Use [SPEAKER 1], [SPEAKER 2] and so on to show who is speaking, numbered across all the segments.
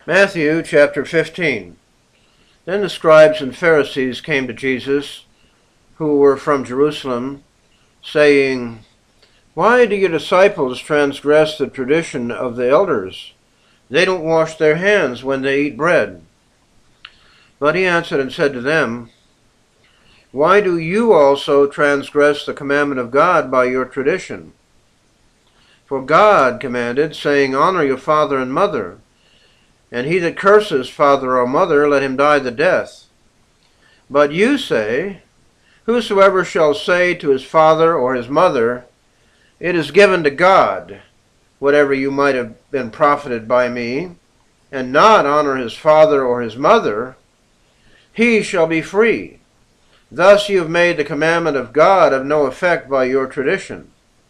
[SPEAKER 1] Matthew chapter 15. Then the scribes and Pharisees came to Jesus, who were from Jerusalem, saying, "Why do your disciples transgress the tradition of the elders? They don't wash their hands when they eat bread." But he answered and said to them, "Why do you also transgress the commandment of God by your tradition? For God commanded, saying, 'Honor your father and mother,' and he that curses father or mother, let him die the death. But you say, 'Whosoever shall say to his father or his mother, It is given to God, whatever you might have been profited by me, and not honor his father or his mother, he shall be free.' Thus you have made the commandment of God of no effect by your tradition.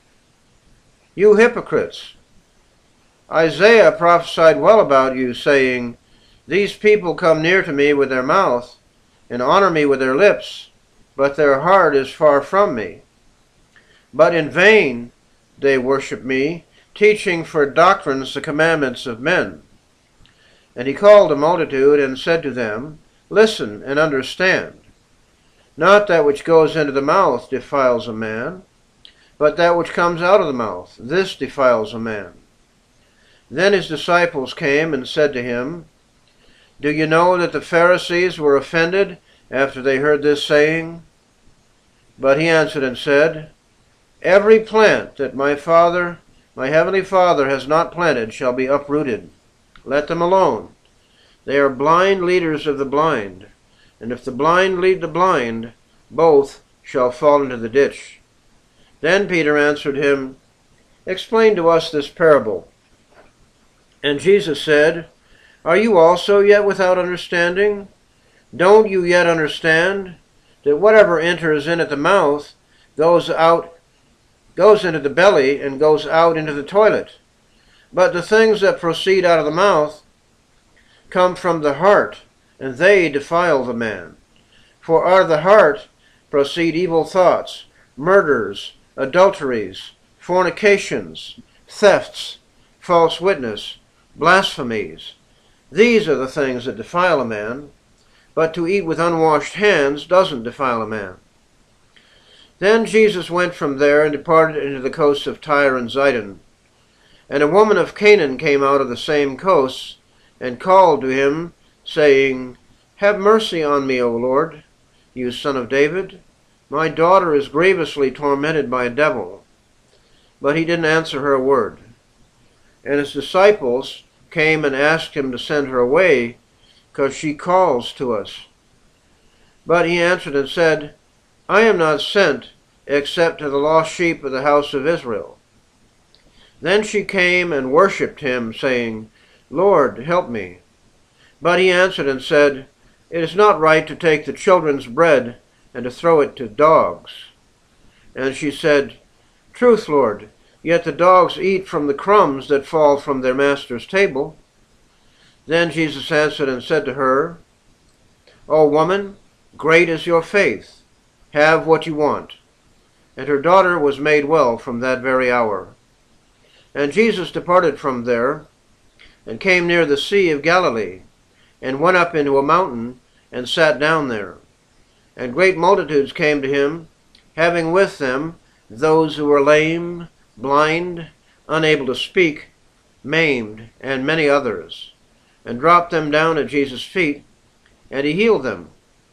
[SPEAKER 1] You hypocrites! Isaiah prophesied well about you, saying, 'These people come near to me with their mouth, and honor me with their lips, but their heart is far from me. But in vain they worship me, teaching for doctrines the commandments of men.' And he called a multitude and said to them, 'Listen and understand. Not that which goes into the mouth defiles a man, but that which comes out of the mouth, this defiles a man.' Then his disciples came and said to him, 'Do you know that the Pharisees were offended after they heard this saying?' But he answered and said, 'Every plant that my heavenly Father has not planted shall be uprooted. Let them alone. They are blind leaders of the blind, and if the blind lead the blind, both shall fall into the ditch.' Then Peter answered him, 'Explain to us this parable.' And Jesus said, 'Are you also yet without understanding? Don't you yet understand that whatever enters in at the mouth goes into the belly and goes out into the toilet? But the things that proceed out of the mouth come from the heart, and they defile the man. For out of the heart proceed evil thoughts, murders, adulteries, fornications, thefts, false witness, blasphemies. These are the things that defile a man, but to eat with unwashed hands doesn't defile a man." Then Jesus went from there and departed into the coasts of Tyre and Zidon. And a woman of Canaan came out of the same coasts, and called to him, saying, "Have mercy on me, O Lord, you Son of David. My daughter is grievously tormented by a devil." But he didn't answer her a word. And his disciples came and asked him to send her away, because she calls to us. But he answered and said, "I am not sent except to the lost sheep of the house of Israel." Then she came and worshipped him, saying, "Lord, help me." But he answered and said, "It is not right to take the children's bread and to throw it to dogs." And she said, "Truth, Lord, yet the dogs eat from the crumbs that fall from their master's table." Then Jesus answered and said to her, "O woman, great is your faith. Have what you want." And her daughter was made well from that very hour. And Jesus departed from there, and came near the Sea of Galilee, and went up into a mountain, and sat down there. And great multitudes came to him, having with them those who were lame, blind, unable to speak, maimed, and many others, and dropped them down at Jesus' feet, and he healed them.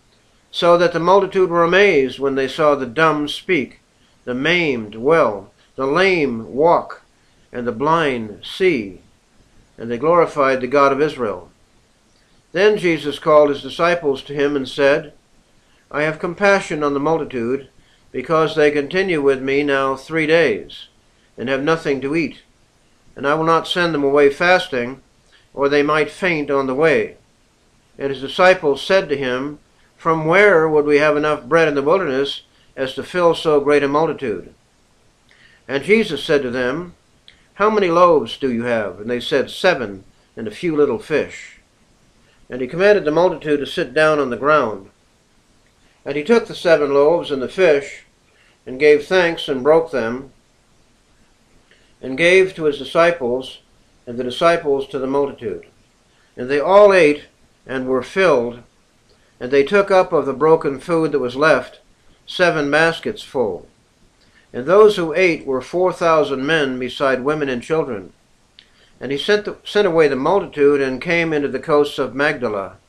[SPEAKER 1] So that the multitude were amazed when they saw the dumb speak, the maimed well, the lame walk, and the blind see, and they glorified the God of Israel. Then Jesus called his disciples to him and said, "I have compassion on the multitude, because they continue with me now 3 days, and have nothing to eat. And I will not send them away fasting, or they might faint on the way." And his disciples said to him, "From where would we have enough bread in the wilderness as to fill so great a multitude?" And Jesus said to them, "How many loaves do you have?" And they said, 7, and a few little fish. And he commanded the multitude to sit down on the ground. And he took the 7 loaves and the fish, and gave thanks, and broke them, and gave to his disciples, and the disciples to the multitude. And they all ate and were filled, and they took up of the broken food that was left 7 baskets full. And those who ate were 4,000 men, beside women and children. And he sent away the multitude, and came into the coasts of Magdala,